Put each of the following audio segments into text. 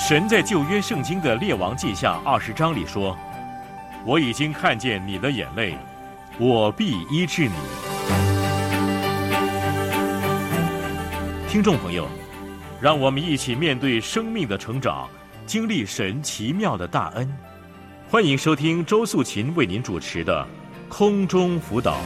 神在旧约圣经的列王记下20章里说，我已经看见你的眼泪，我必医治你。听众朋友，让我们一起面对生命的成长，经历神奇妙的大恩。欢迎收听周素琴为您主持的空中辅导。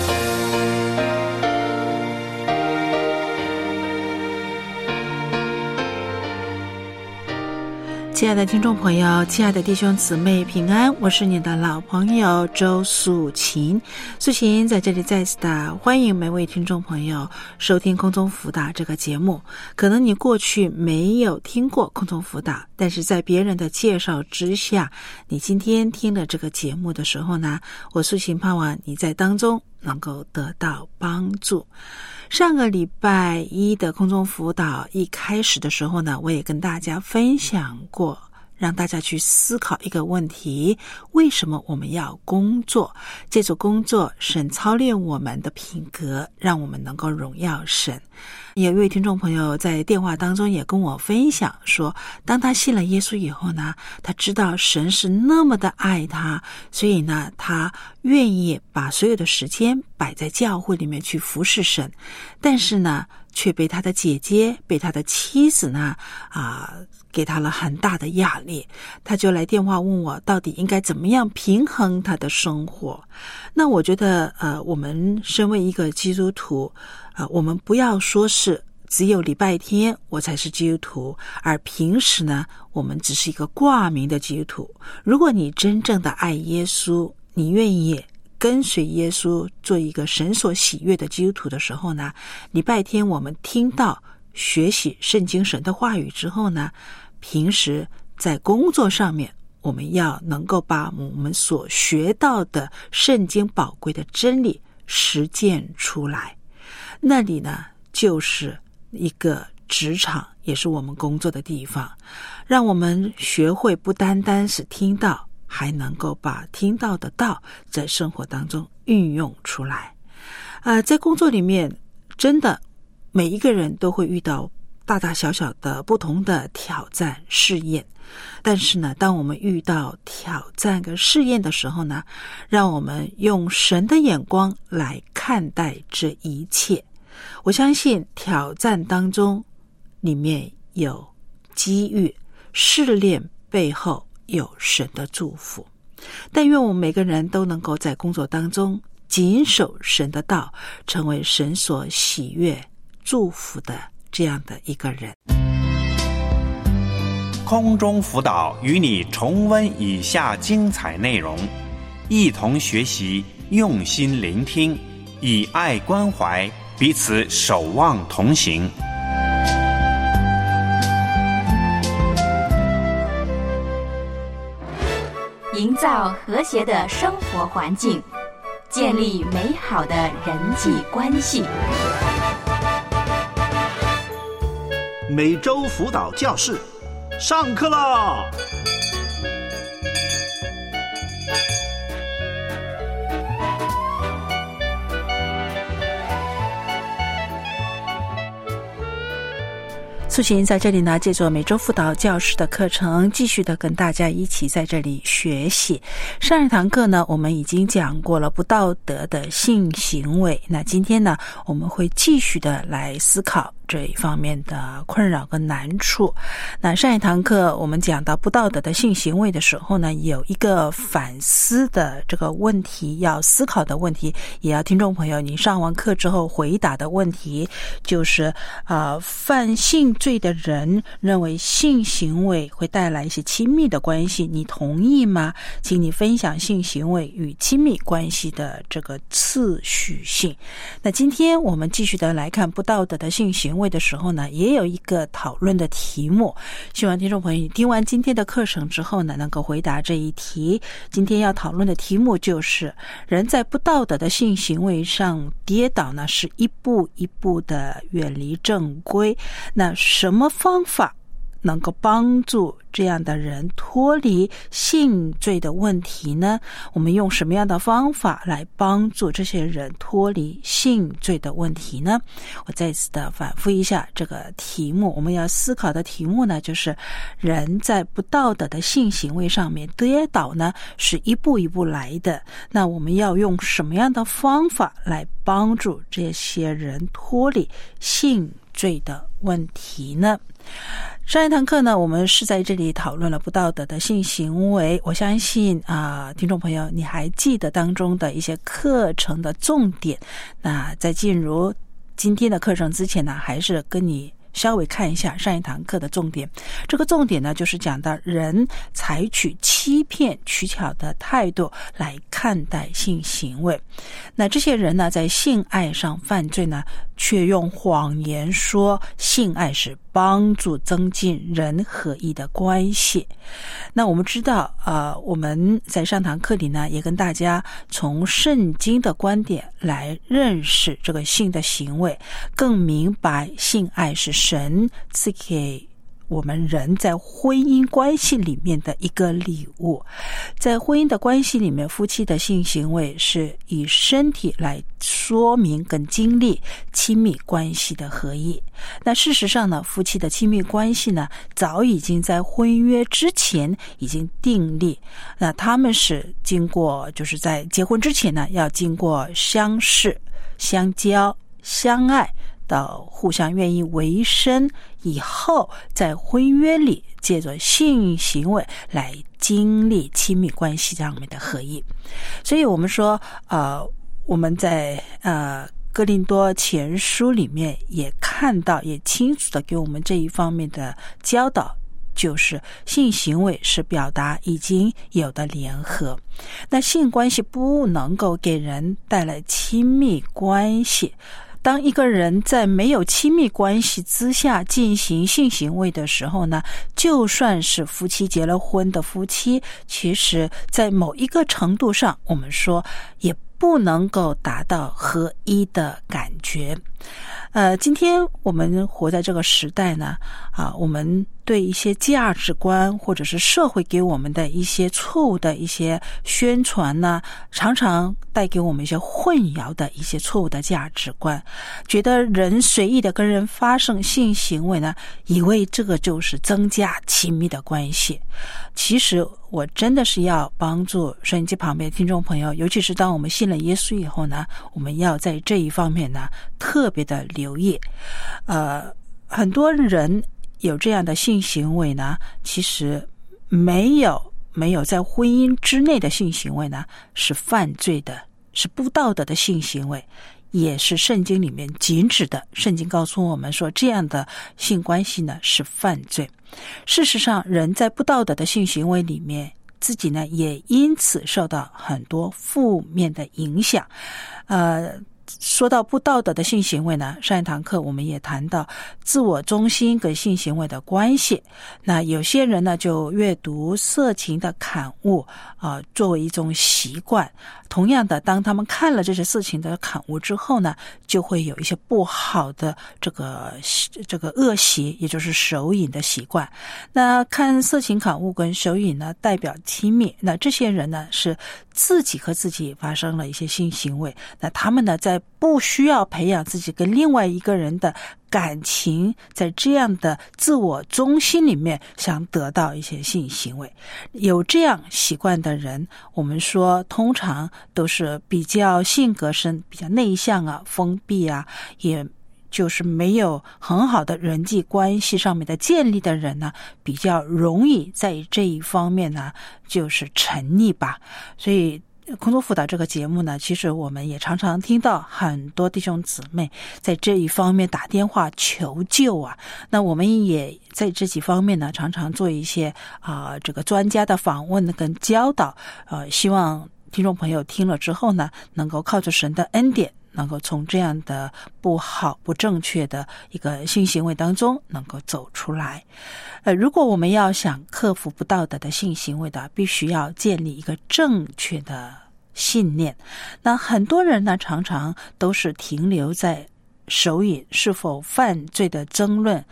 亲爱的听众朋友，亲爱的弟兄姊妹平安，我是你的老朋友周素琴。素琴在这里再次的欢迎每位听众朋友收听空中辅导这个节目。可能你过去没有听过空中辅导，但是在别人的介绍之下，你今天听了这个节目的时候呢，我素琴盼望你在当中能够得到帮助。上个礼拜一的空中辅导一开始的时候呢，我也跟大家分享过，让大家去思考一个问题：为什么我们要工作？借助工作，神操练我们的品格，让我们能够荣耀神。有一位听众朋友在电话当中也跟我分享说，当他信了耶稣以后呢，他知道神是那么的爱他，所以呢，他愿意把所有的时间摆在教会里面去服侍神。但是呢，却被他的姐姐，被他的妻子呢给他了很大的压力。他就来电话问我，到底应该怎么样平衡他的生活。那我觉得我们身为一个基督徒，我们不要说是只有礼拜天我才是基督徒，而平时呢，我们只是一个挂名的基督徒。如果你真正的爱耶稣，你愿意跟随耶稣做一个神所喜悦的基督徒的时候呢，礼拜天我们听到学习圣经神的话语之后呢，平时在工作上面，我们要能够把我们所学到的圣经宝贵的真理实践出来。那里呢，就是一个职场，也是我们工作的地方，让我们学会不单单是听到，还能够把听到的道在生活当中运用出来。在工作里面，真的每一个人都会遇到大大小小的不同的挑战试验，但是呢，当我们遇到挑战跟试验的时候呢，让我们用神的眼光来看待这一切。我相信挑战当中里面有机遇，试炼背后有神的祝福。但愿我们每个人都能够在工作当中谨守神的道，成为神所喜悦祝福的这样的一个人。 空中辅导与你重温以下精彩内容，一同学习，用心聆听，以爱关怀，彼此守望同行。 营造和谐的生活环境，建立美好的人际关系。 每周辅导教室上课啦！ 素琴在这里呢，借助每周辅导教室的课程，继续的跟大家一起在这里学习。上一堂课呢，我们已经讲过了不道德的性行为，那今天呢，我们会继续的来思考这一方面的困扰跟难处。那上一堂课我们讲到不道德的性行为的时候呢，有一个反思的这个问题，要思考的问题，也要听众朋友你上完课之后回答的问题，就是犯性罪的人认为性行为会带来一些亲密的关系，你同意吗？请你分享性行为与亲密关系的这个次序性。那今天我们继续的来看不道德的性行为的时候呢，也有一个讨论的题目，希望听众朋友你听完今天的课程之后呢，能够回答这一题。今天要讨论的题目就是人在不道德的性行为上跌倒呢，是一步一步的远离正规，那什么方法能够帮助这样的人脱离性罪的问题呢？我们用什么样的方法来帮助这些人脱离性罪的问题呢？我再次的反复一下这个题目，我们要思考的题目呢，就是人在不道德的性行为上面跌倒呢，是一步一步来的。那我们要用什么样的方法来帮助这些人脱离性罪的问题呢？上一堂课呢，我们是在这里讨论了不道德的性行为。我相信听众朋友你还记得当中的一些课程的重点。那在进入今天的课程之前呢，还是跟你稍微看一下上一堂课的重点。这个重点呢，就是讲到人采取欺骗取巧的态度来看待性行为。那这些人呢，在性爱上犯罪呢，却用谎言说性爱是帮助增进人合一的关系。那我们知道我们在上堂课里呢，也跟大家从圣经的观点来认识这个性的行为，更明白性爱是神赐给我们人在婚姻关系里面的一个礼物。在婚姻的关系里面，夫妻的性行为是以身体来说明跟经历亲密关系的合一。那事实上呢，夫妻的亲密关系呢，早已经在婚约之前已经订立。那他们是经过，就是在结婚之前呢，要经过相识、相交、相爱，到互相愿意为生以后，在婚约里借着性行为来经历亲密关系上面的合一。所以我们说我们在哥林多前书里面也看到，也清楚的给我们这一方面的教导，就是性行为是表达已经有的联合。那性关系不能够给人带来亲密关系。当一个人在没有亲密关系之下进行性行为的时候呢，就算是夫妻结了婚的夫妻，其实在某一个程度上，我们说也不能够达到合一的感觉。今天我们活在这个时代呢，我们对一些价值观或者是社会给我们的一些错误的一些宣传呢，常常带给我们一些混淆的一些错误的价值观，觉得人随意的跟人发生性行为呢，以为这个就是增加亲密的关系。其实我真的是要帮助收音机旁边的听众朋友，尤其是当我们信了耶稣以后呢，我们要在这一方面呢特别的留意。很多人有这样的性行为呢，其实没有在婚姻之内的性行为呢是犯罪的，是不道德的性行为，也是圣经里面禁止的。圣经告诉我们说，这样的性关系呢是犯罪。事实上，人在不道德的性行为里面，自己呢也因此受到很多负面的影响。说到不道德的性行为呢，上一堂课我们也谈到自我中心跟性行为的关系。那有些人呢就阅读色情的刊物作为一种习惯。同样的，当他们看了这些色情的刊物之后呢，就会有一些不好的这个恶习，也就是手瘾的习惯。那看色情刊物跟手瘾呢代表亲密，那这些人呢是自己和自己发生了一些性行为，那他们呢在不需要培养自己跟另外一个人的感情，在这样的自我中心里面想得到一些性行为。有这样习惯的人，我们说通常都是比较性格是比较内向封闭也就是没有很好的人际关系上面的建立的人呢，比较容易在这一方面呢就是沉溺吧。所以空中辅导这个节目呢，其实我们也常常听到很多弟兄姊妹在这一方面打电话求救那我们也在这几方面呢常常做一些这个专家的访问跟教导，希望听众朋友听了之后呢，能够靠着神的恩典，能够从这样的不好不正确的一个性行为当中能够走出来。如果我们要想克服不道德的性行为的，必须要建立一个正确的信念。那很多人呢常常都是停留在手瘾是否犯罪的争论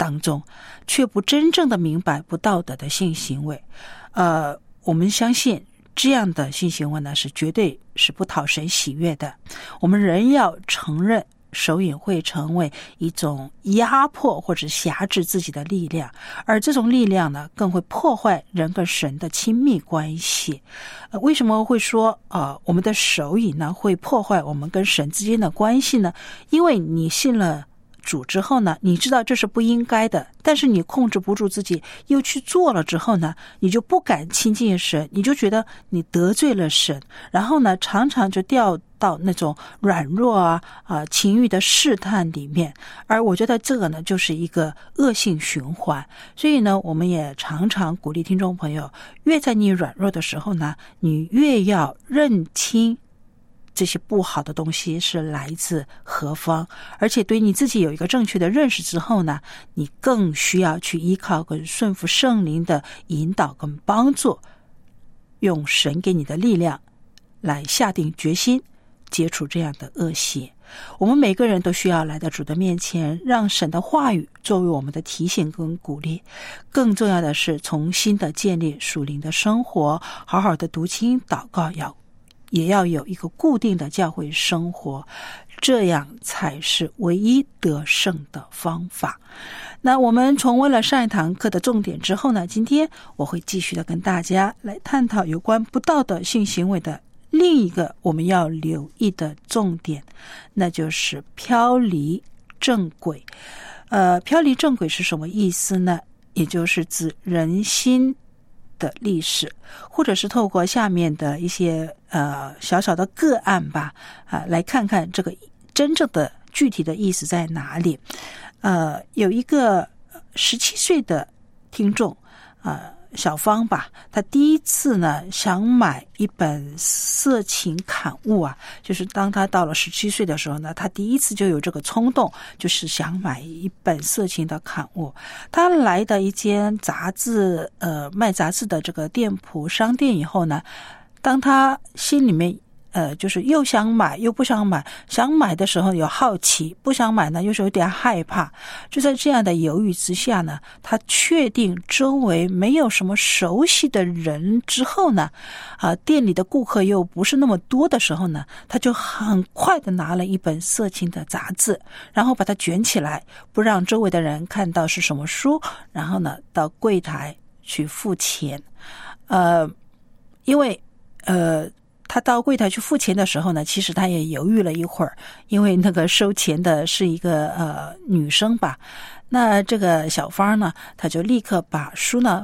当中，却不真正的明白不道德的性行为。我们相信这样的性行为呢，是绝对是不讨神喜悦的。我们人要承认手淫会成为一种压迫或者辖制自己的力量，而这种力量呢，更会破坏人跟神的亲密关系。为什么会说我们的手淫呢会破坏我们跟神之间的关系呢？因为你信了主之后呢，你知道这是不应该的，但是你控制不住自己又去做了之后呢，你就不敢亲近神，你就觉得你得罪了神，然后呢常常就掉到那种软弱情欲的试探里面。而我觉得这个呢就是一个恶性循环。所以呢，我们也常常鼓励听众朋友，越在你软弱的时候呢，你越要认清这些不好的东西是来自何方，而且对你自己有一个正确的认识之后呢，你更需要去依靠跟顺服圣灵的引导跟帮助，用神给你的力量来下定决心解除这样的恶习。我们每个人都需要来到主的面前，让神的话语作为我们的提醒跟鼓励。更重要的是重新的建立属灵的生活，好好的读经祷告，也要有一个固定的教会生活，这样才是唯一得胜的方法。那我们重温了上一堂课的重点之后呢，今天我会继续的跟大家来探讨有关不道德性行为的另一个我们要留意的重点，那就是飘离正轨。飘离正轨是什么意思呢？也就是指人心的历史，或者是透过下面的一些小小的个案吧，来看看这个真正的具体的意思在哪里。有一个17岁的听众小芳吧，他第一次呢想买一本色情刊物就是当他到了17岁的时候呢，他第一次就有这个冲动，就是想买一本色情的刊物。他来的一间杂志卖杂志的这个店铺商店以后呢，当他心里面就是又想买又不想买，想买的时候有好奇，不想买呢又是有点害怕。就在这样的犹豫之下呢，他确定周围没有什么熟悉的人之后呢，店里的顾客又不是那么多的时候呢，他就很快的拿了一本色情的杂志，然后把它卷起来，不让周围的人看到是什么书，然后呢到柜台去付钱。因为他到柜台去付钱的时候呢，其实他也犹豫了一会儿，因为那个收钱的是一个女生吧。那这个小芳呢，他就立刻把书呢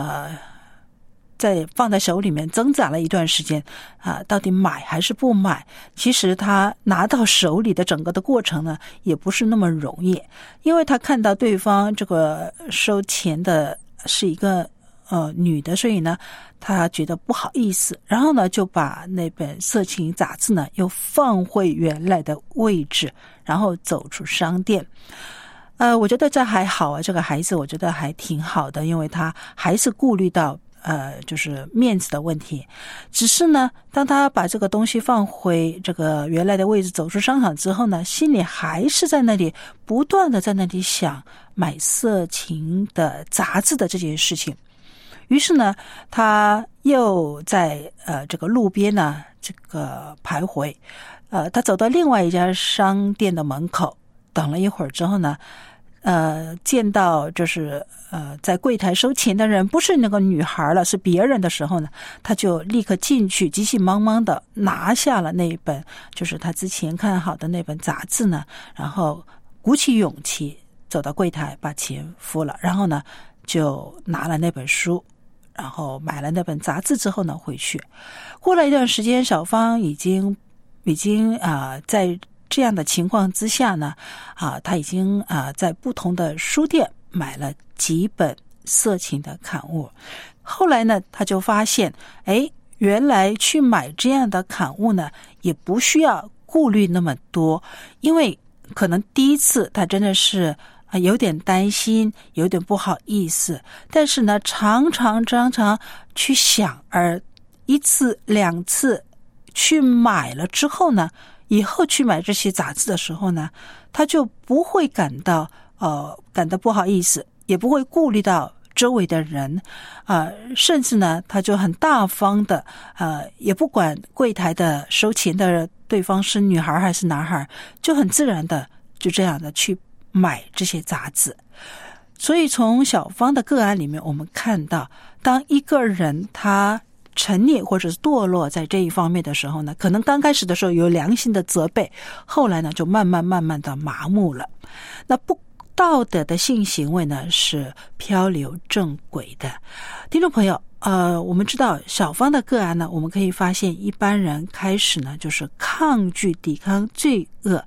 在放在手里面挣扎了一段时间到底买还是不买。其实他拿到手里的整个的过程呢也不是那么容易，因为他看到对方这个收钱的是一个女的，所以呢他觉得不好意思，然后呢就把那本色情杂志呢又放回原来的位置，然后走出商店。我觉得这还好这个孩子我觉得还挺好的，因为他还是顾虑到就是面子的问题。只是呢当他把这个东西放回这个原来的位置，走出商场之后呢，心里还是在那里不断的在那里想买色情的杂志的这件事情。于是呢他又在这个路边呢这个徘徊。他走到另外一家商店的门口，等了一会儿之后呢见到就是在柜台收钱的人不是那个女孩了，是别人的时候呢，他就立刻进去，急急忙忙的拿下了那一本就是他之前看好的那本杂志呢，然后鼓起勇气走到柜台把钱付了，然后呢就拿了那本书，然后买了那本杂志之后呢回去。过了一段时间，小芳已经在这样的情况之下呢他已经在不同的书店买了几本色情的刊物。后来呢他就发现原来去买这样的刊物呢也不需要顾虑那么多，因为可能第一次他真的是有点担心，有点不好意思，但是呢常常去想，而一次两次去买了之后呢，以后去买这些杂志的时候呢，他就不会感到感到不好意思，也不会顾虑到周围的人，甚至呢，他就很大方的，也不管柜台的收钱的对方是女孩还是男孩，就很自然的就这样的去买这些杂志。所以从小芳的个案里面，我们看到，当一个人他沉溺或者是堕落在这一方面的时候呢，可能刚开始的时候有良心的责备，后来呢就慢慢的麻木了。那不道德的性行为呢是漂流正轨的。听众朋友，我们知道小芳的个案呢，我们可以发现一般人开始呢就是抗拒抵抗罪恶，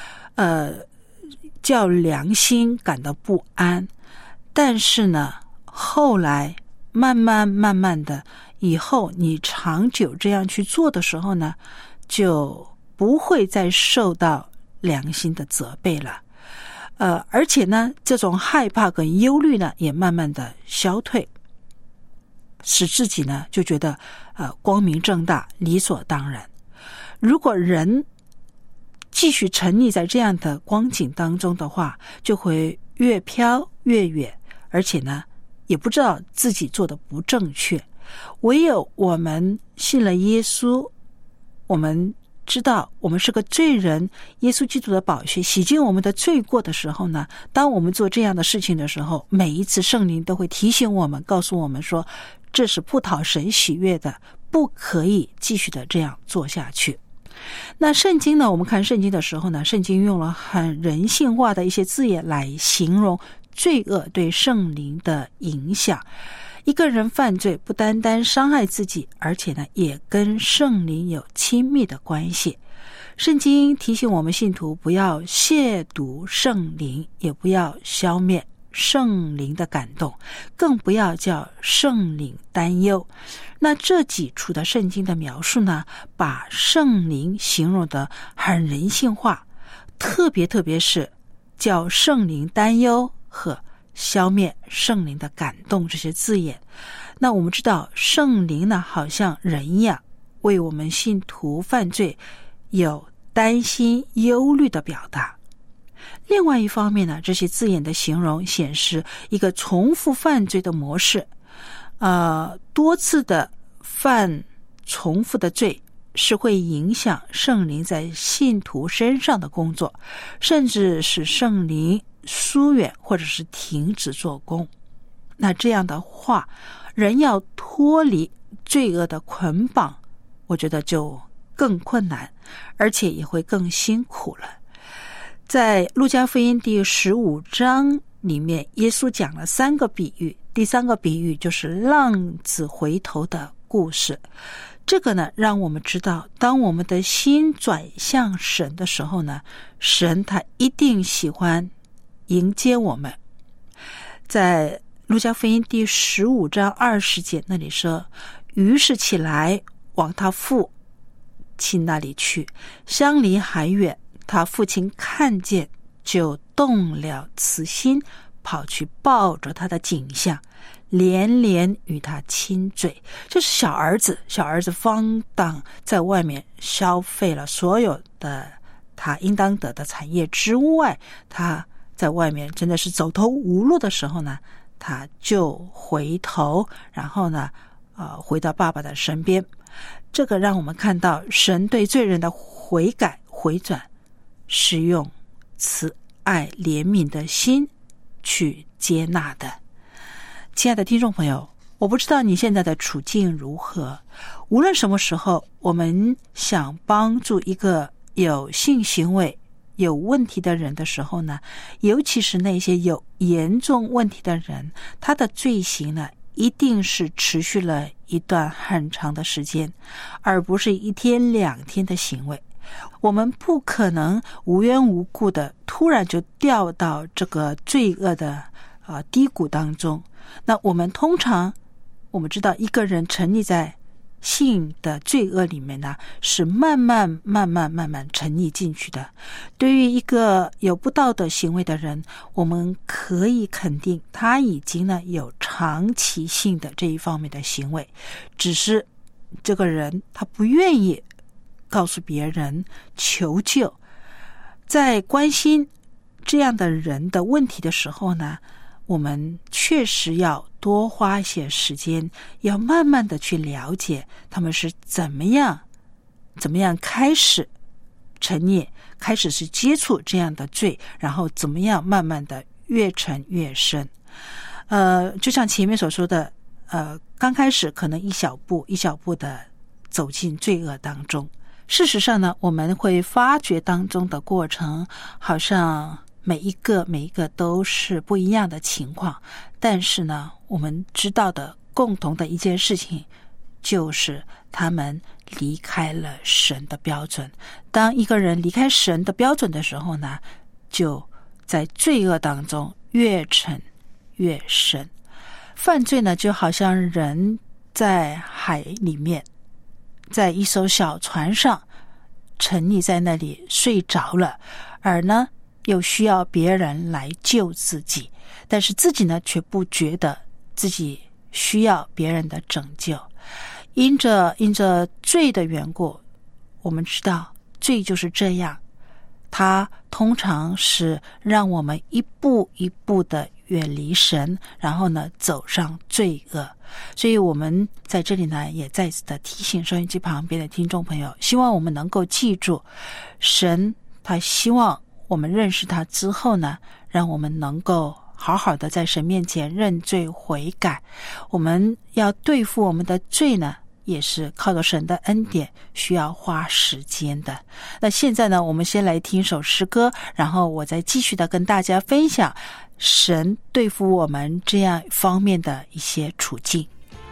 叫良心感到不安，但是呢后来慢慢的以后你长久这样去做的时候呢，就不会再受到良心的责备了。而且呢，这种害怕跟忧虑呢，也慢慢的消退，使自己呢就觉得光明正大、理所当然。如果人继续沉溺在这样的光景当中的话，就会越飘越远，而且呢，也不知道自己做的不正确。唯有我们信了耶稣，我们知道我们是个罪人，耶稣基督的宝血洗净我们的罪过的时候呢，当我们做这样的事情的时候，每一次圣灵都会提醒我们，告诉我们说，这是不讨神喜悦的，不可以继续的这样做下去。那圣经呢，我们看圣经的时候呢，圣经用了很人性化的一些字眼来形容罪恶对圣灵的影响。一个人犯罪不单单伤害自己，而且呢也跟圣灵有亲密的关系。圣经提醒我们信徒不要亵渎圣灵，也不要消灭圣灵的感动，更不要叫圣灵担忧。那这几处的圣经的描述呢，把圣灵形容得很人性化，特别是叫圣灵担忧和消灭圣灵的感动这些字眼。那我们知道圣灵呢好像人一样，为我们信徒犯罪有担心忧虑的表达。另外一方面呢，这些字眼的形容显示一个重复犯罪的模式，多次的犯重复的罪是会影响圣灵在信徒身上的工作，甚至使圣灵疏远或者是停止做工。那这样的话，人要脱离罪恶的捆绑，我觉得就更困难，而且也会更辛苦了。在路加福音第15章里面，耶稣讲了3个比喻，第3个比喻就是浪子回头的故事。这个呢，让我们知道，当我们的心转向神的时候呢，神他一定喜欢迎接我们。在路加福音第15章20节那里说，于是起来往他父亲那里去，相离还远，他父亲看见，就动了慈心，跑去抱着他的颈项，连连与他亲嘴。这是小儿子方当在外面消费了所有的他应当得的产业之外，他在外面真的是走投无路的时候呢，他就回头，然后呢回到爸爸的身边。这个让我们看到神对罪人的悔改回转是用慈爱怜悯的心去接纳的。亲爱的听众朋友，我不知道你现在的处境如何，无论什么时候我们想帮助一个有性行为有问题的人的时候呢，尤其是那些有严重问题的人，他的罪行呢一定是持续了一段很长的时间，而不是1天2天的行为。我们不可能无缘无故的突然就掉到这个罪恶的低谷当中。那我们通常知道，一个人沉溺在性的罪恶里面呢，是慢慢沉溺进去的。对于一个有不道德行为的人，我们可以肯定他已经呢有长期性的这一方面的行为，只是这个人他不愿意告诉别人求救。在关心这样的人的问题的时候呢，我们确实要多花一些时间，要慢慢的去了解他们是怎么样开始沉溺，开始是接触这样的罪，然后怎么样慢慢的越沉越深。就像前面所说的，刚开始可能一小步一小步的走进罪恶当中。事实上呢，我们会发觉当中的过程好像每一个都是不一样的情况，但是呢，我们知道的共同的一件事情就是他们离开了神的标准。当一个人离开神的标准的时候呢，就在罪恶当中越沉越深。犯罪呢，就好像人在海里面，在一艘小船上沉溺在那里睡着了，而呢又需要别人来救自己，但是自己呢却不觉得自己需要别人的拯救。因着罪的缘故，我们知道罪就是这样，它通常是让我们一步一步的远离神，然后呢走上罪恶。所以我们在这里呢也再次的提醒收音机旁边的听众朋友，希望我们能够记住，神他希望我们认识他之后呢，让我们能够好好的在神面前认罪悔改。我们要对付我们的罪呢，也是靠着神的恩典，需要花时间的。那现在呢，我们先来听首诗歌，然后我再继续的跟大家分享神对付我们这样方面的一些处境。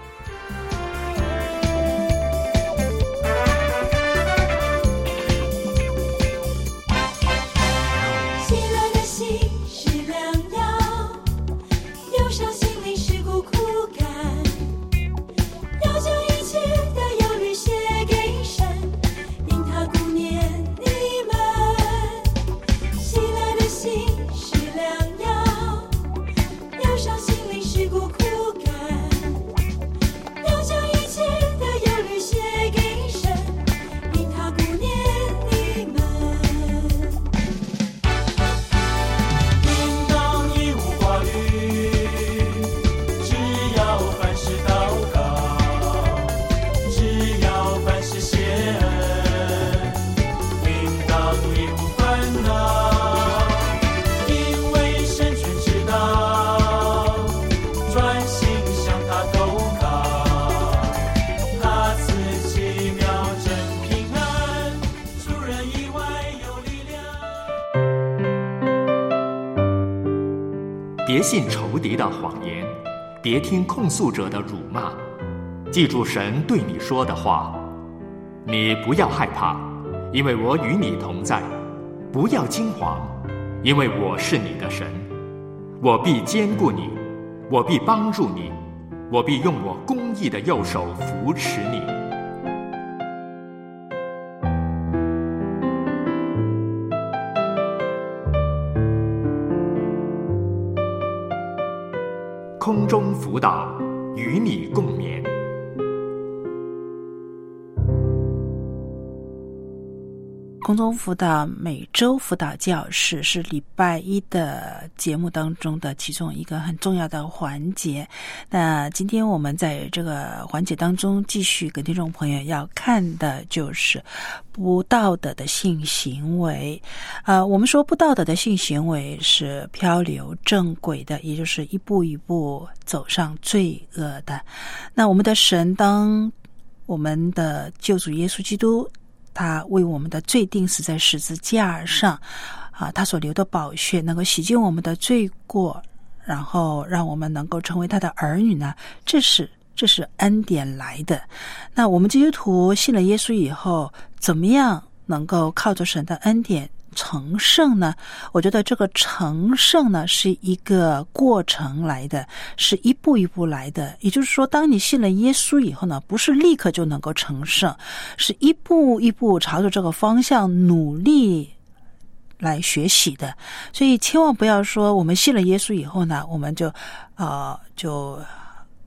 别信仇敌的谎言，别听控诉者的辱骂，记住神对你说的话。你不要害怕，因为我与你同在；不要惊惶，因为我是你的神。我必坚固你，我必帮助你，我必用我公义的右手扶持你。空中辅导，与你共勉。 空中辅导每周辅导教室是礼拜一的节目当中的其中一个很重要的环节。那今天我们在这个环节当中继续跟听众朋友要看的就是不道德的性行为。我们说不道德的性行为是漂流正轨的，也就是一步一步走上罪恶的。那我们的神，当我们的救主耶稣基督他为我们的罪定死在十字架上，他所流的宝血能够洗净我们的罪过，然后让我们能够成为他的儿女呢，这是恩典来的。那我们基督徒信了耶稣以后，怎么样能够靠着神的恩典成圣呢？我觉得这个成圣呢是一个过程来的，是一步一步来的。也就是说，当你信了耶稣以后呢，不是立刻就能够成圣，是一步一步朝着这个方向努力来学习的。所以千万不要说我们信了耶稣以后呢，我们就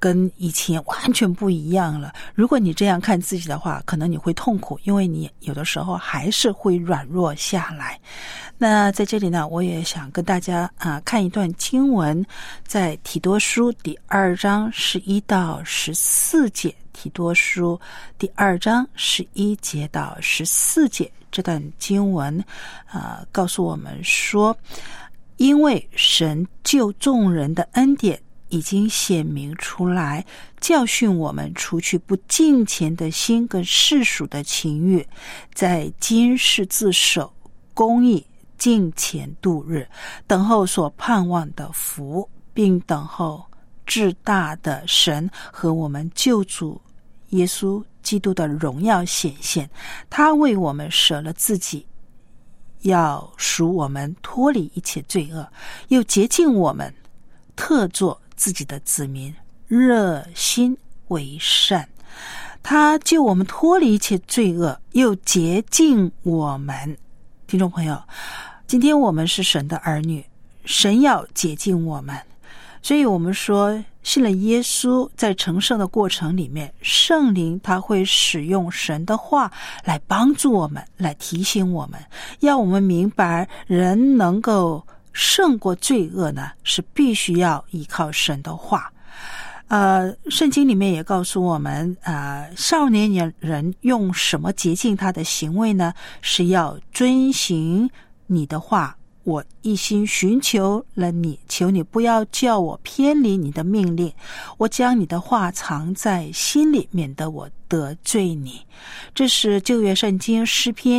跟以前完全不一样了。如果你这样看自己的话，可能你会痛苦，因为你有的时候还是会软弱下来。那在这里呢，我也想跟大家看一段经文，在提多书第2章11到14节，提多书第2章11节到14节，这段经文告诉我们说，因为神救众人的恩典已经显明出来，教训我们除去不敬虔的心跟世俗的情欲，在今世自守公义，敬虔度日，等候所盼望的福，并等候至大的神和我们救主耶稣基督的荣耀显现。他为我们舍了自己，要赎我们脱离一切罪恶，又洁净我们，特作自己的子民，热心为善。他救我们脱离一切罪恶，又洁净我们。听众朋友，今天我们是神的儿女，神要洁净我们，所以我们说信了耶稣，在成圣的过程里面，圣灵他会使用神的话来帮助我们，来提醒我们，要我们明白人能够胜过罪恶呢，是必须要依靠神的话。圣经里面也告诉我们，少年人用什么洁净他的行为呢？是要遵行你的话。我一心寻求了你，求你不要叫我偏离你的命令。我将你的话藏在心里，免得我得罪你。这是旧约圣经诗篇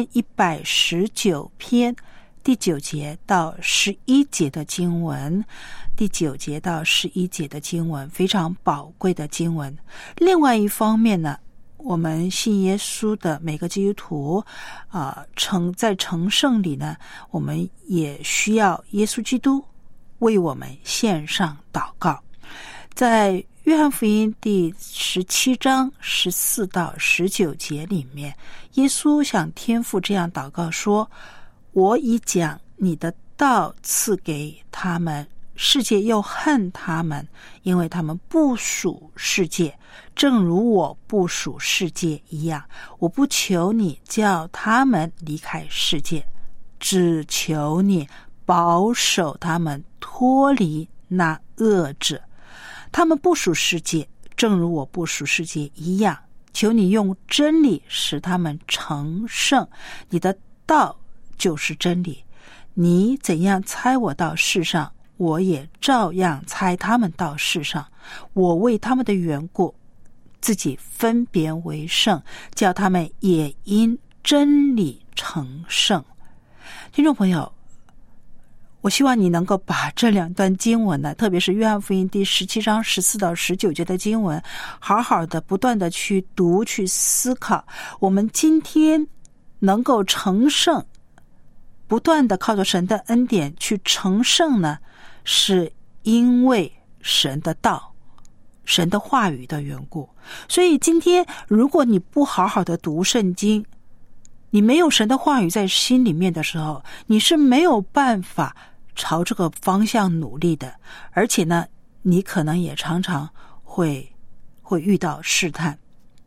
119篇第9节到11节的经文，第9节到11节的经文，非常宝贵的经文。另外一方面呢，我们信耶稣的每个基督徒在成圣里呢，我们也需要耶稣基督为我们献上祷告。在约翰福音第17章14到19节里面，耶稣向天父这样祷告说，我已将你的道赐给他们，世界又恨他们，因为他们不属世界，正如我不属世界一样。我不求你叫他们离开世界，只求你保守他们脱离那恶者。他们不属世界，正如我不属世界一样。求你用真理使他们成圣，你的道就是真理。你怎样差我到世上，我也照样差他们到世上。我为他们的缘故，自己分别为圣，叫他们也因真理成圣。听众朋友，我希望你能够把这2段经文呢，特别是约翰福音第17章14到19节的经文，好好的不断的去读去思考。我们今天能够成圣，不断的靠着神的恩典去成圣呢，是因为神的道，神的话语的缘故。所以今天如果你不好好的读圣经，你没有神的话语在心里面的时候，你是没有办法朝这个方向努力的。而且呢，你可能也常常会遇到试探。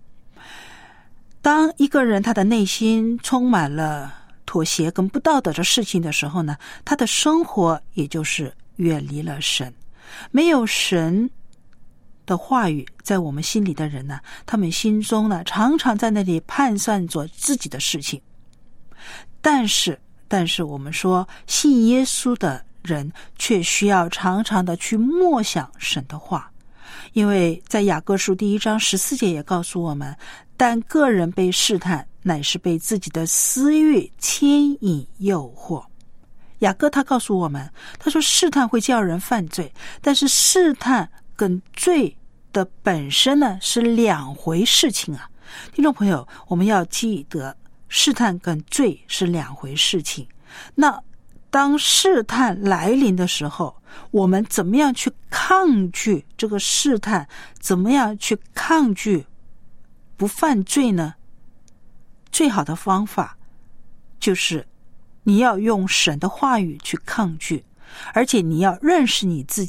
当一个人他的内心充满了妥协跟不道德的事情的时候呢，他的生活也就是远离了神。没有神的话语在我们心里的人呢，他们心中呢常常在那里盘算着自己的事情。但是我们说信耶稣的人却需要常常的去默想神的话。因为在雅各书第1章14节也告诉我们，但个人被试探，乃是被自己的私欲牵引诱惑。雅各他告诉我们，他说试探会叫人犯罪，但是试探跟罪的本身呢是2回事情啊。听众朋友，我们要记得试探跟罪是2回事情。那当试探来临的时候，我们怎么样去抗拒这个试探？怎么样去抗拒不犯罪呢？最好的方法就是你要用神的话语去抗拒，而且你要认识你自己，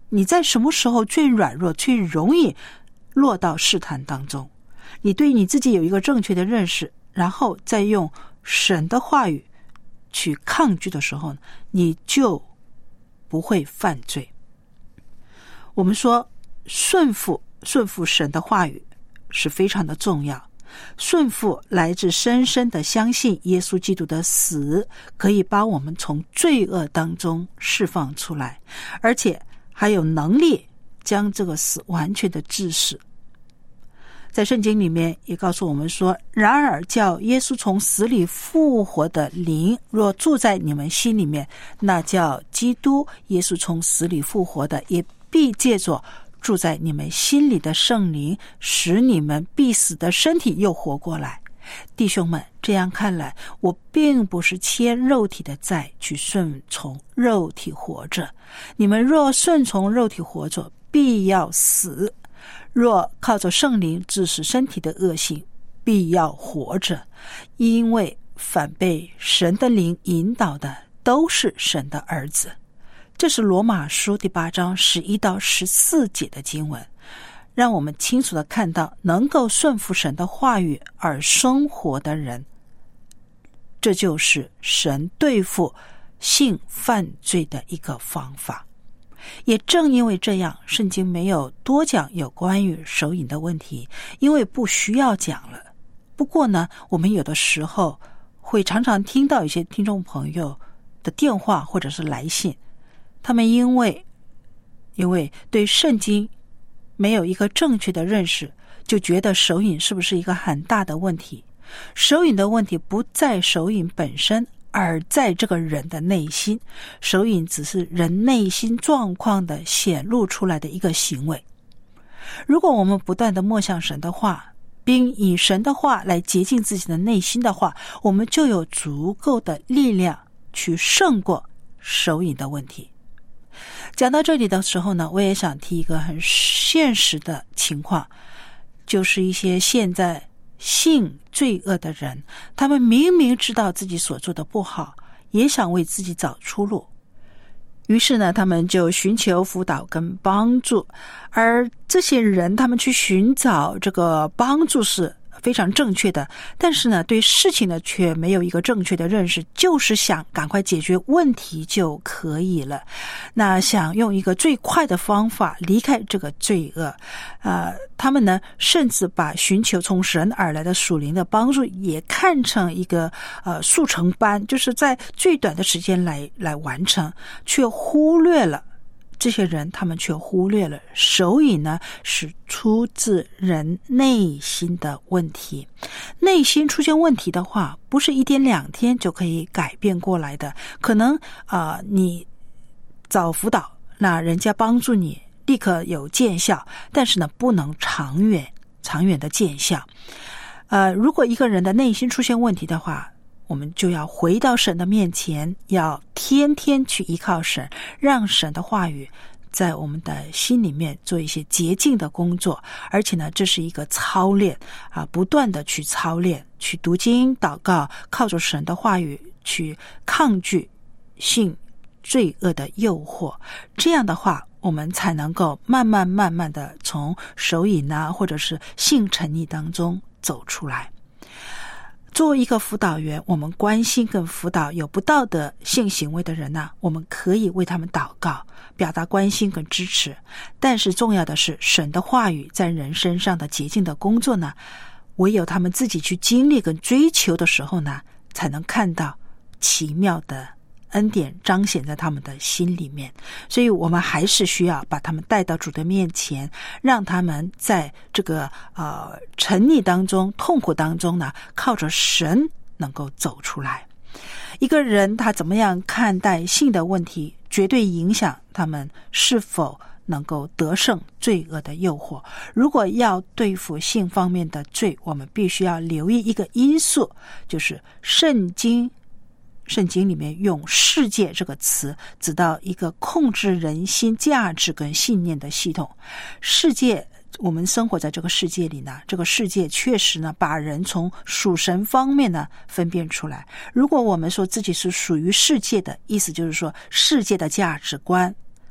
你在什么时候最软弱，最容易落到试探当中？你对你自己有一个正确的认识，然后再用神的话语去抗拒的时候，你就不会犯罪。我们说顺服神的话语是非常的重要，顺服来自深深的相信耶稣基督的死可以把我们从罪恶当中释放出来，而且还有能力将这个死完全的治死。在圣经里面也告诉我们说，然而叫耶稣从死里复活的灵若住在你们心里面，那叫基督耶稣从死里复活的也必借着住在你们心里的圣灵，使你们必死的身体又活过来。弟兄们，这样看来，我并不是牵肉体的债去顺从肉体活着。你们若顺从肉体活着，必要死；若靠着圣灵治死身体的恶行，必要活着。因为凡被神的灵引导的，都是神的儿子。这是罗马书第8章11到14节的经文，让我们清楚地看到能够顺服神的话语而生活的人，这就是神对付性犯罪的一个方法。也正因为这样，圣经没有多讲有关于手淫的问题，因为不需要讲了。不过呢，我们有的时候会常常听到一些听众朋友的电话或者是来信，他们因为对圣经没有一个正确的认识，就觉得手淫是不是一个很大的问题。手淫的问题不在手淫本身，而在这个人的内心。手淫只是人内心状况的显露出来的一个行为。如果我们不断的默想神的话，并以神的话来洁净自己的内心的话，我们就有足够的力量去胜过手淫的问题。讲到这里的时候呢，我也想提一个很现实的情况，就是一些现在性罪恶的人，他们明明知道自己所做的不好，也想为自己找出路，于是呢，他们就寻求辅导跟帮助。而这些人他们去寻找这个帮助是非常正确的，但是呢，对事情呢却没有一个正确的认识，就是想赶快解决问题就可以了。那想用一个最快的方法离开这个罪恶，他们呢甚至把寻求从神而来的属灵的帮助也看成一个速成班，就是在最短的时间来完成，却忽略了这些人，他们却忽略了手淫呢是出自人内心的问题。内心出现问题的话，不是1天2天就可以改变过来的。可能你找辅导，那人家帮助你立刻有见效，但是呢不能长远的见效。如果一个人的内心出现问题的话，我们就要回到神的面前，要天天去依靠神，让神的话语在我们的心里面做一些洁净的工作。而且呢，这是一个操练不断的去操练，去读经祷告，靠着神的话语去抗拒性罪恶的诱惑。这样的话，我们才能够慢慢的从手淫或者是性沉溺当中走出来。作为一个辅导员，我们关心跟辅导有不道德性行为的人我们可以为他们祷告，表达关心跟支持。但是重要的是，神的话语在人身上的洁净的工作呢，唯有他们自己去经历跟追求的时候呢，才能看到奇妙的恩典彰显在他们的心里面。所以我们还是需要把他们带到主的面前，让他们在这个沉溺当中、痛苦当中呢，靠着神能够走出来。一个人他怎么样看待性的问题，绝对影响他们是否能够得胜罪恶的诱惑。如果要对付性方面的罪，我们必须要留意一个因素，就是圣经里面用世界这个词指到一个控制人心价值跟信念的系统。世界，我们生活在这个世界里呢，这个世界确实呢把人从属神方面呢分辨出来。如果我们说自己是属于世界的，意思就是说世界的价值观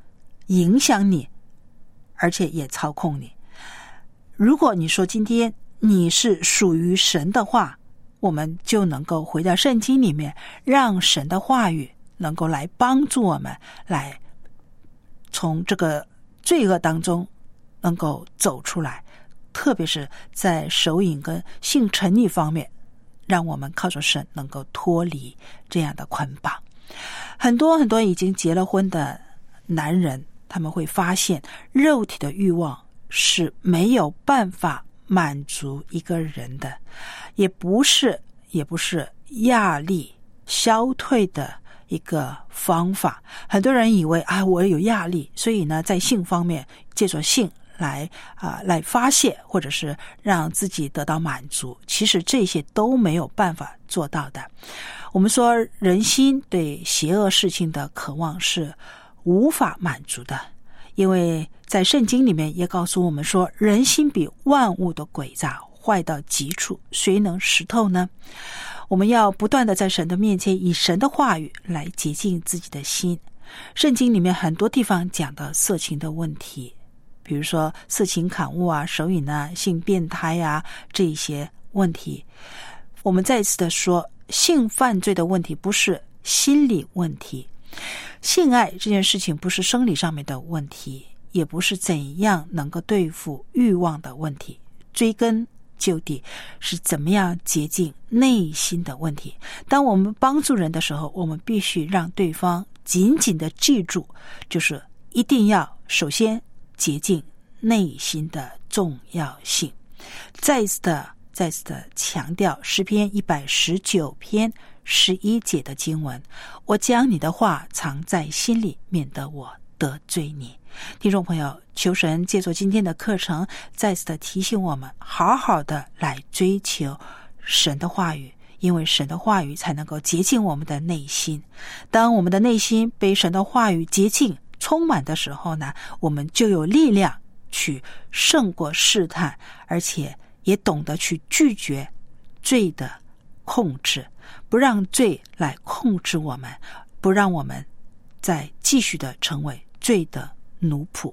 影响你，而且也操控你。如果你说今天你是属于神的话，我们就能够回到圣经里面，让神的话语能够来帮助我们，来从这个罪恶当中能够走出来，特别是在手瘾跟性沉溺方面，让我们靠着神能够脱离这样的捆绑。很多已经结了婚的男人，他们会发现肉体的欲望是没有办法满足一个人的，也不是压力消退的一个方法。很多人以为我有压力，所以呢在性方面借着性来发泄，或者是让自己得到满足，其实这些都没有办法做到的。我们说人心对邪恶事情的渴望是无法满足的，因为在圣经里面也告诉我们说，人心比万物的诡诈，坏到极处，谁能识透呢？我们要不断的在神的面前，以神的话语来洁净自己的心。圣经里面很多地方讲到色情的问题，比如说色情刊物啊、手瘾啊、性变态啊，这一些问题。我们再一次的说，性犯罪的问题不是心理问题，性爱这件事情不是生理上面的问题，也不是怎样能够对付欲望的问题，追根究底是怎么样洁净内心的问题。当我们帮助人的时候，我们必须让对方紧紧的记住，就是一定要首先洁净内心的重要性。再次的强调诗篇119篇11节的经文，我将你的话藏在心里，免得我得罪你。听众朋友，求神借助今天的课程再次的提醒我们，好好的来追求神的话语，因为神的话语才能够洁净我们的内心。当我们的内心被神的话语洁净充满的时候呢，我们就有力量去胜过试探，而且也懂得去拒绝罪的控制，不让罪来控制我们，不让我们再继续的成为罪的奴仆。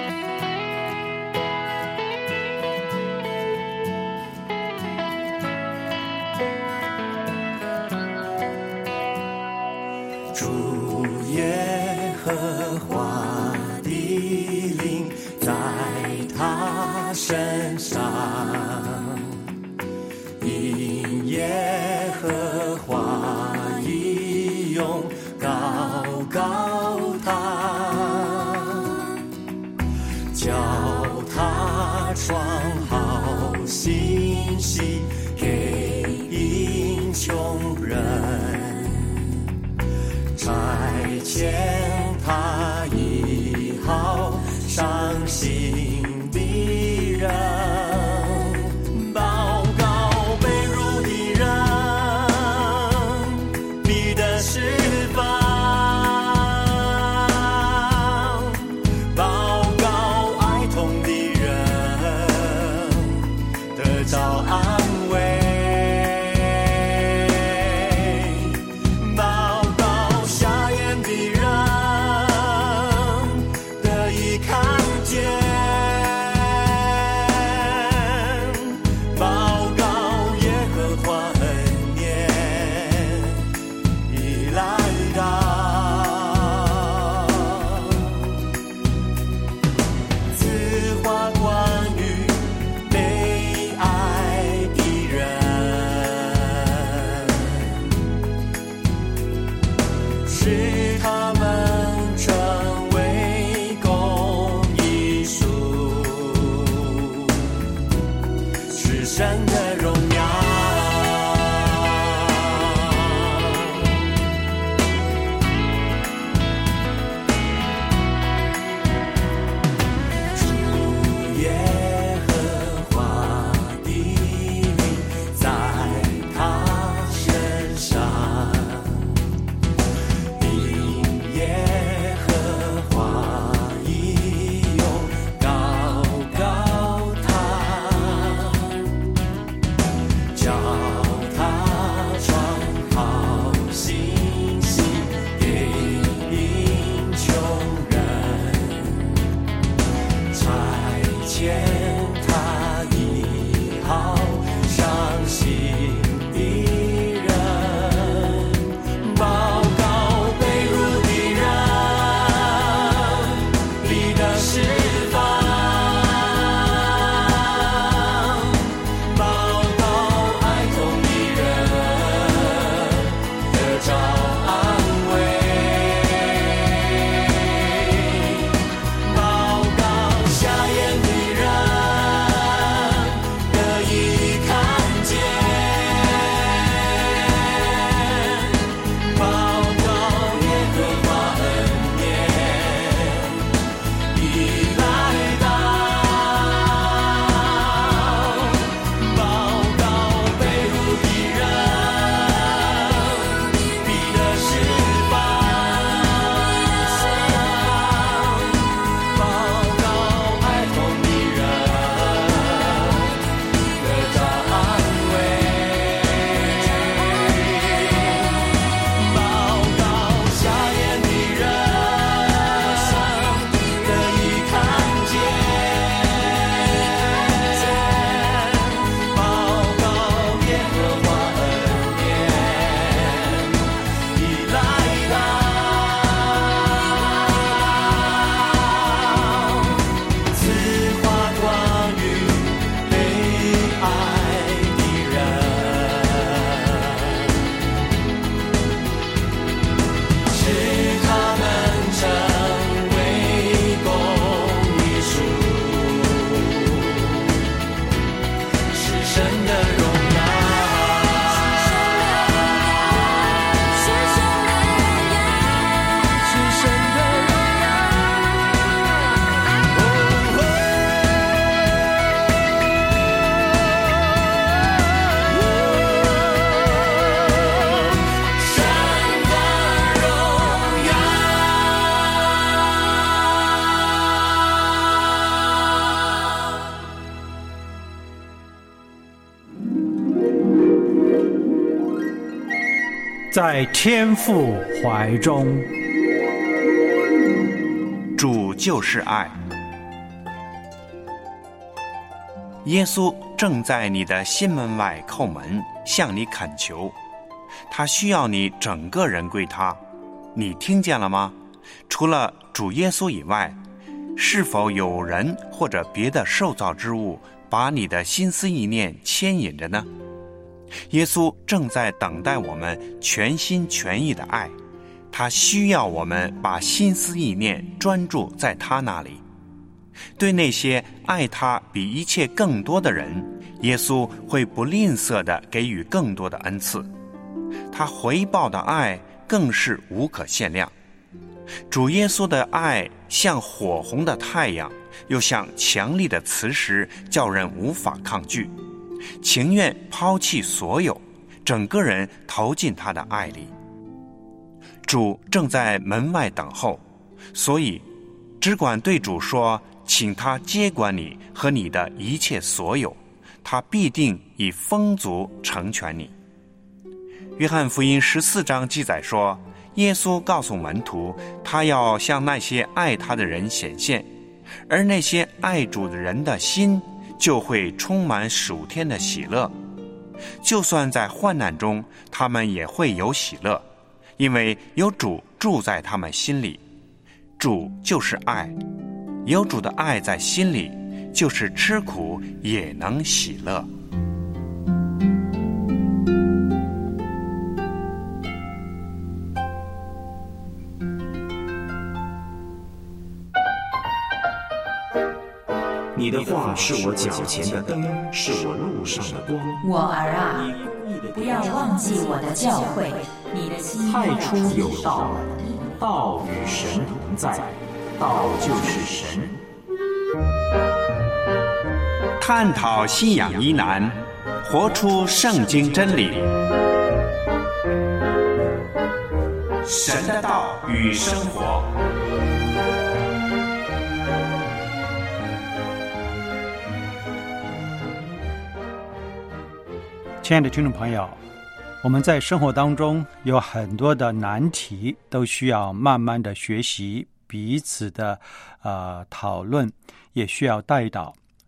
主耶和华的灵在他身上，因耶和华义勇高高他，叫他传好信息给贫穷人，差遣他医好伤心的人，报告被辱的人你的释放，报告哀痛的人得着安慰， 见他医好伤心的人，报告被辱的人你的释放，报告哀痛的人得着安慰，报告瞎眼的人得以看见，报告耶和华恩典已来到，报告被辱的人必得释放，报告哀痛的人得着安慰，报告瞎眼的人得以看见，报告耶和华恩典已来到，此话关于被爱的人，使他们成为公义书，是神的荣耀，是神的荣耀，神的荣耀。 在天父怀中。 主就是爱。耶稣正在你的心门外叩门，向你恳求，他需要你整个人归他。你听见了吗？除了主耶稣以外，是否有人或者别的受造之物把你的心思意念牵引着呢？耶稣正在等待我们全心全意的爱，他需要我们把心思意念专注在他那里。对那些爱他比一切更多的人，耶稣会不吝啬地给予更多的恩赐，他回报的爱更是无可限量。主耶稣的爱像火红的太阳，又像强力的磁石，叫人无法抗拒，情愿抛弃所有，整个人投进他的爱里。主正在门外等候，所以只管对主说，请他接管你和你的一切所有，他必定以丰足成全你。约翰福音14章记载说，耶稣告诉门徒，他要向那些爱他的人显现，而那些爱主的人的心就会充满属天的喜乐。就算在患难中，他们也会有喜乐，因为有主住在他们心里。主就是爱，有主的爱在心里，就是吃苦也能喜乐。 你的话是我脚前的灯，是我路上的光。 我儿啊，不要忘记我的教诲，你的心太初有道，道与神同在，道就是神。 探讨信仰疑难，活出圣经真理。神的道与生活。 亲爱的听众朋友，我们在生活当中有很多的难题，都需要慢慢的学习，彼此的讨论，也需要带导。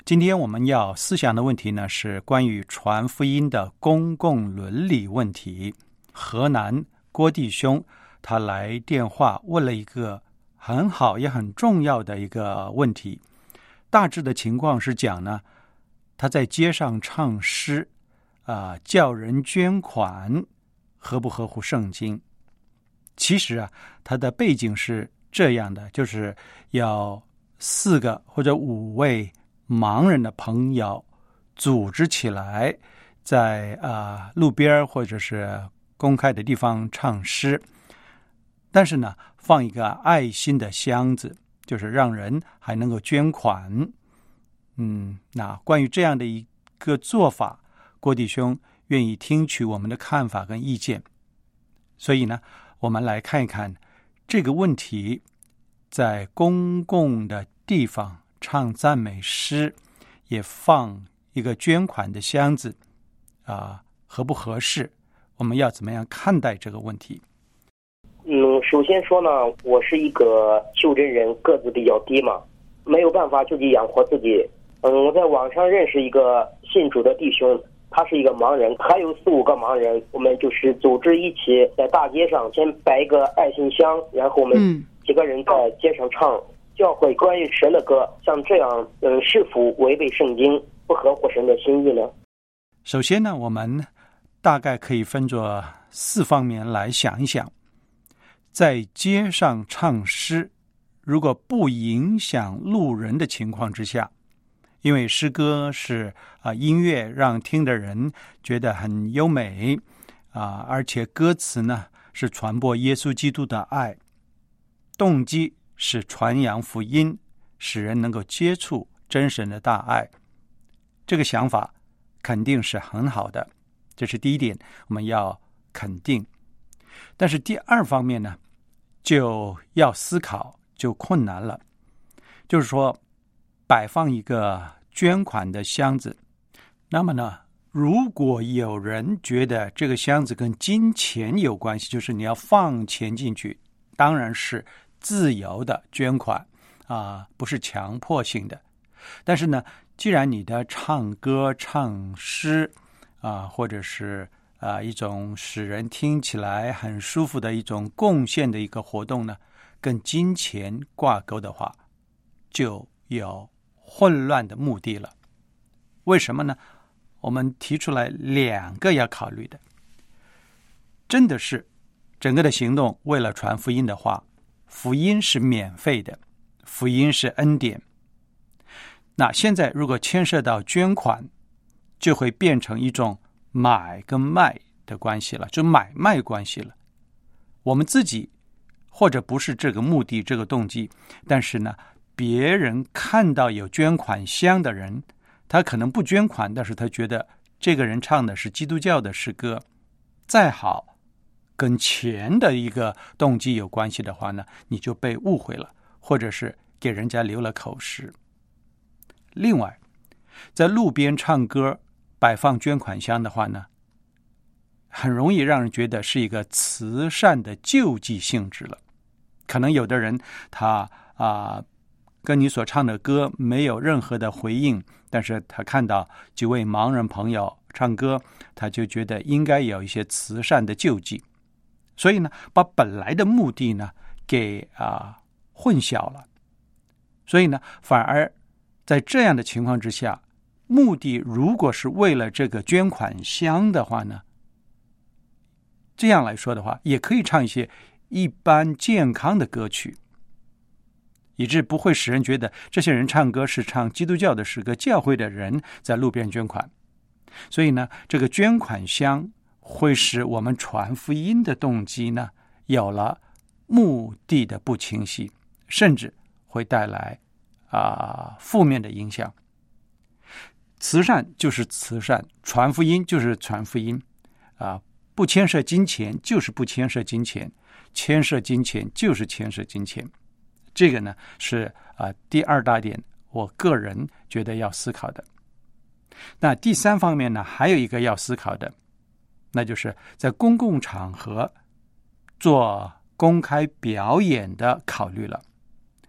今天我们要思想的问题呢，是关于传福音的公共伦理问题。河南郭弟兄他来电话问了一个很好也很重要的一个问题。大致的情况是讲呢，他在街上唱诗叫人捐款合不合乎圣经？其实他的背景是这样的，就是有4个或者5位盲人的朋友组织起来，在路边或者是公开的地方唱诗，但是呢，放一个爱心的箱子，就是让人还能够捐款。那关于这样的一个做法，郭弟兄愿意听取我们的看法跟意见。所以呢，我们来看一看这个问题，在公共的地方唱赞美诗，也放一个捐款的箱子，合不合适？我们要怎么样看待这个问题？ 首先说呢，我是一个袖珍人，个子比较低嘛，没有办法自己养活自己。我在网上认识一个信主的弟兄，他是一个盲人，还有4、5个盲人，我们就是组织一起在大街上先摆一个爱心箱，然后我们几个人在街上唱教会关于神的歌。像这样是否违背圣经，不合乎神的心意呢？ 首先呢，我们大概可以分作4方面来想一想。在街上唱诗，如果不影响路人的情况之下，因为诗歌是音乐让听的人觉得很优美而且歌词呢是传播耶稣基督的爱，动机是传扬福音，使人能够接触真神的大爱，这个想法肯定是很好的，这是第一点，我们要肯定。但是第2方面呢，就要思考，就困难了。就是说，摆放一个捐款的箱子，那么呢，如果有人觉得这个箱子跟金钱有关系，就是你要放钱进去，当然是自由的捐款不是强迫性的。但是呢，既然你的唱歌唱诗或者是一种使人听起来很舒服的一种贡献的一个活动呢，跟金钱挂钩的话，就有混乱的目的了。为什么呢？我们提出来2个要考虑的。真的是整个的行动为了传福音的话，福音是免费的，福音是恩典。那现在如果牵涉到捐款，就会变成一种买跟卖的关系了，就买卖关系了。我们自己或者不是这个目的这个动机，但是呢，别人看到有捐款箱的人，他可能不捐款，但是他觉得这个人唱的是基督教的诗歌，再好跟钱的一个动机有关系的话呢，你就被误会了，或者是给人家留了口实。另外，在路边唱歌摆放捐款箱的话呢，很容易让人觉得是一个慈善的救济性质了。可能有的人他跟你所唱的歌没有任何的回应，但是他看到几位盲人朋友唱歌，他就觉得应该有一些慈善的救济，所以呢，把本来的目的呢给混淆了。所以呢，反而在这样的情况之下，目的如果是为了这个捐款箱的话呢，这样来说的话，也可以唱一些一般健康的歌曲，以致不会使人觉得这些人唱歌是唱基督教的诗歌，教会的人在路边捐款。所以呢，这个捐款箱会使我们传福音的动机呢有了目的的不清晰，甚至会带来负面的影响。慈善就是慈善，传福音就是传福音不牵涉金钱就是不牵涉金钱，牵涉金钱就是牵涉金钱。这个呢是第2大点，我个人觉得要思考的。那第3方面呢，还有一个要思考的，那就是在公共场合做公开表演的考虑了。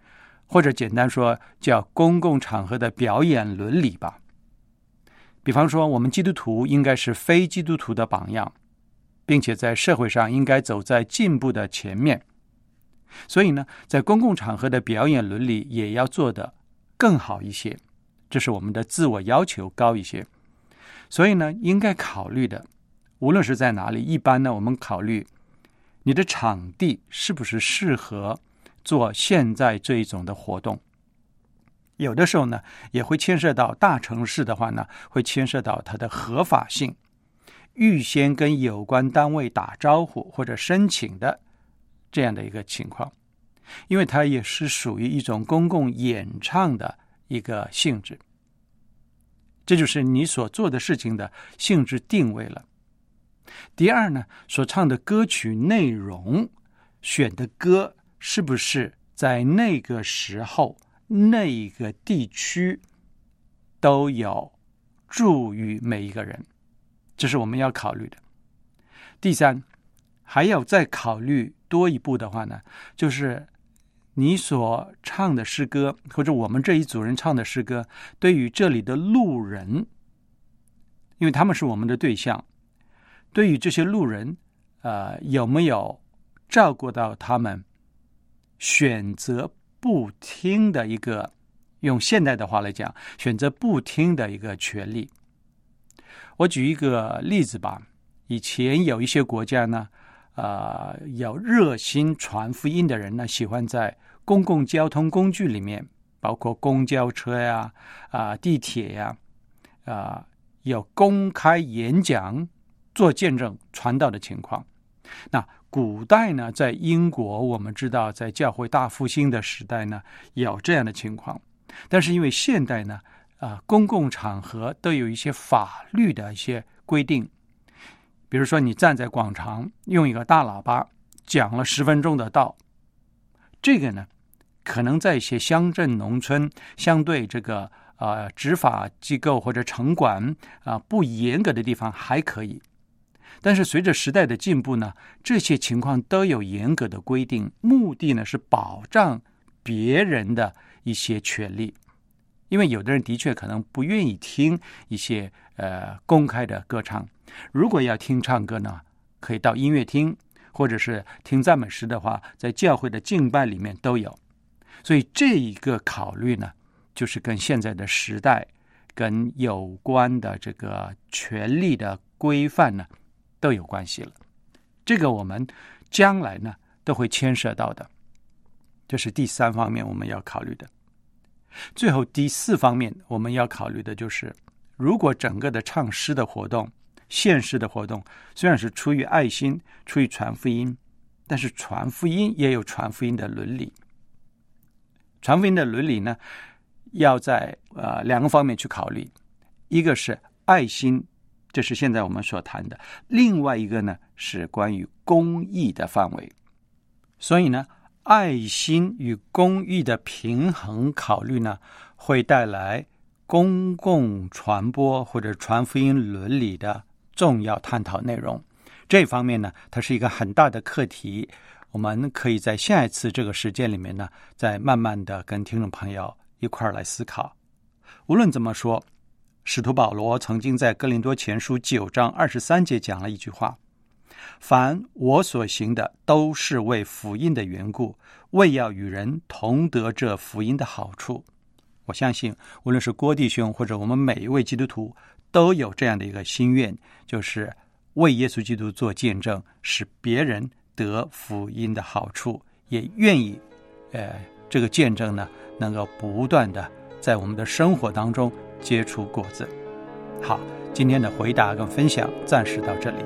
或者简单说叫公共场合的表演伦理吧。比方说，我们基督徒应该是非基督徒的榜样，并且在社会上应该走在进步的前面。所以呢，在公共场合的表演伦理也要做得更好一些，这是我们的自我要求高一些。所以呢，应该考虑的，无论是在哪里，一般呢，我们考虑你的场地是不是适合做现在这一种的活动。有的时候呢，也会牵涉到大城市的话呢，会牵涉到它的合法性，预先跟有关单位打招呼或者申请的这样的一个情况，因为它也是属于一种公共演唱的一个性质，这就是你所做的事情的性质定位了。第二呢，所唱的歌曲内容，选的歌是不是在那个时候那个地区都有助于每一个人，这是我们要考虑的。第三，还要再考虑多一步的话呢，就是你所唱的诗歌，或者我们这一组人唱的诗歌，对于这里的路人，因为他们是我们的对象，对于这些路人有没有照顾到他们选择不听的一个，用现代的话来讲，选择不听的一个权利。我举一个例子吧，以前有一些国家呢，有热心传福音的人呢，喜欢在公共交通工具里面，包括公交车呀、地铁呀，有公开演讲、做见证、传道的情况。那古代呢，在英国我们知道，在教会大复兴的时代呢，有这样的情况。但是因为现代呢，公共场合都有一些法律的一些规定，比如说你站在广场用一个大喇叭讲了10分钟的道，这个呢，可能在一些乡镇农村相对这个执法机构或者城管不严格的地方还可以。但是随着时代的进步呢，这些情况都有严格的规定，目的呢是保障别人的一些权利。因为有的人的确可能不愿意听一些公开的歌唱，如果要听唱歌呢，可以到音乐厅，或者是听赞美诗的话，在教会的敬拜里面都有。所以这一个考虑呢，就是跟现在的时代跟有关的这个权利的规范呢都有关系了。这个我们将来呢都会牵涉到的，这是第3方面我们要考虑的。最后第4方面我们要考虑的就是，如果整个的唱诗的活动、献诗的活动虽然是出于爱心、出于传福音，但是传福音也有传福音的伦理。传福音的伦理呢，要在2个方面去考虑，一个是爱心，这是现在我们所谈的，另外一个呢是关于公义的范围。所以呢，爱心与公义的平衡考虑呢，会带来公共传播或者传福音伦理的重要探讨内容。这方面呢，它是一个很大的课题，我们可以在下一次这个时间里面呢，再慢慢的跟听众朋友一块儿来思考。无论怎么说，使徒保罗曾经在哥林多前书9章23节讲了一句话：凡我所行的，都是为福音的缘故，为要与人同得这福音的好处。我相信无论是郭弟兄或者我们每一位基督徒都有这样的一个心愿，就是为耶稣基督做见证，使别人得福音的好处，也愿意这个见证呢能够不断的在我们的生活当中结出果子。好，今天的回答跟分享暂时到这里。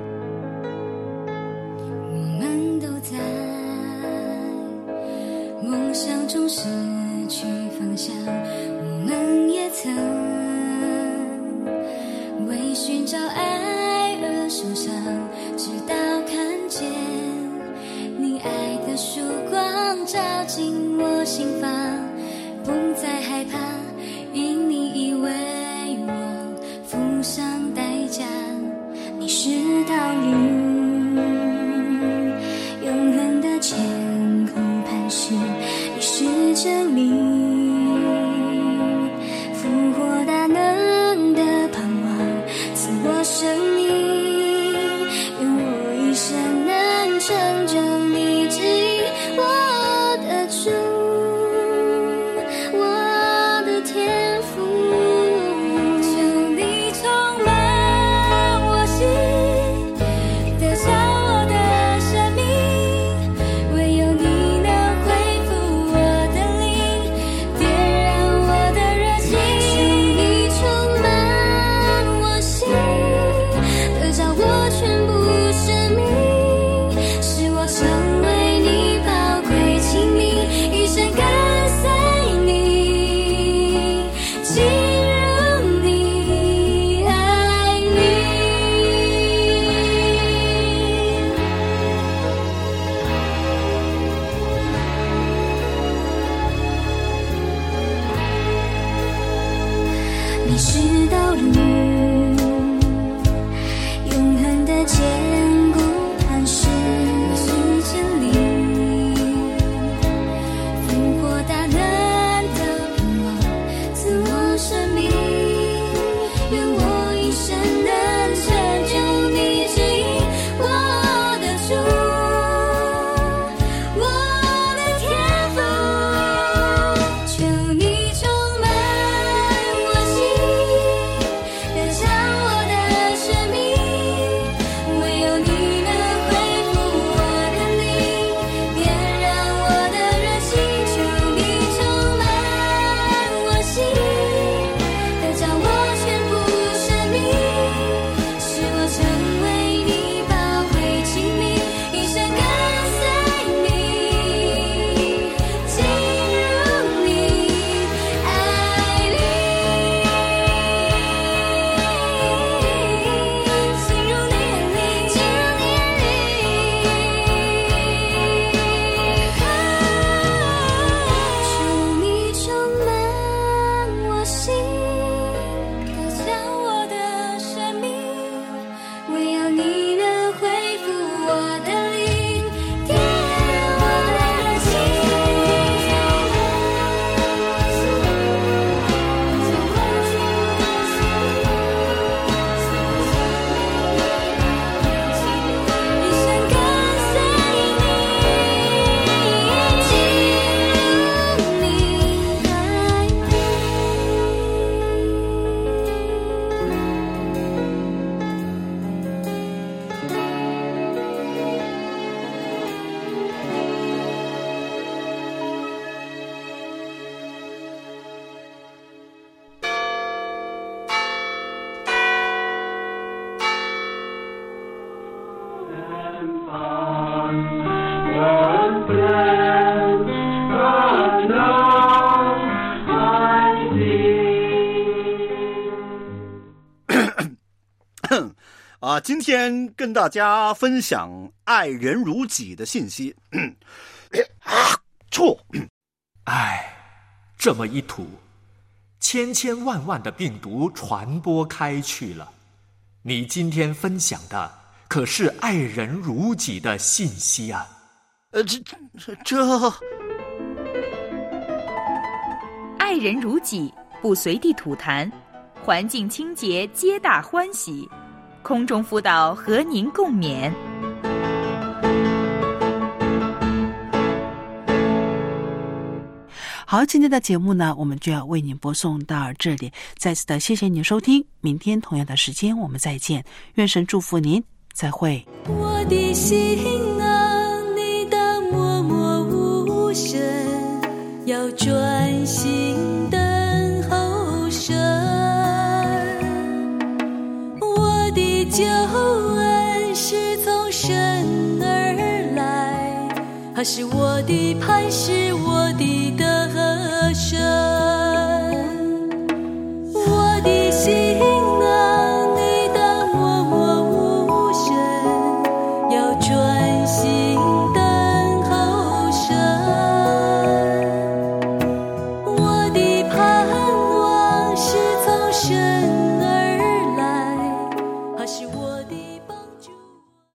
我们都在梦想中失去方向，我们也曾为寻找爱而受伤，直到看见你爱的曙光照进我心房，不再害怕，因你已为我付上代价。你是道路，永恒的前空磐石，你是真理， 你是道路，永恒的坚固磐石，你是真理，复活大能的盼望，赐我生命，愿我一生能成就你旨意，我的主，我的天父，求你充满我心，得着我的生命，唯有你能恢复我的灵，点燃我的热情，求你充满我心，得着我全部生命，使我成为你宝贵亲密，一生跟随你，进入你爱里，进入你里，进入你里，求你充满我心，得着我的生命，唯有你能恢复我的灵，点燃我的热情，一生跟随你，进入你爱里。 今天跟大家分享爱人如己的信息。 唉，这么一吐，千千万万的病毒传播开去了。你今天分享的可是爱人如己的信息啊！ 爱人如己，不随地吐痰，环境清洁，皆大欢喜。空中辅导和您共勉。 好，今天的节目呢，我们就要为您播送到这里。再次的谢谢您收听，明天同样的时间我们再见。愿神祝福您，再会。 我的心啊，你当默默无声，要专心等候神。我的救恩是从神而来，他是我的磐石，我的得胜。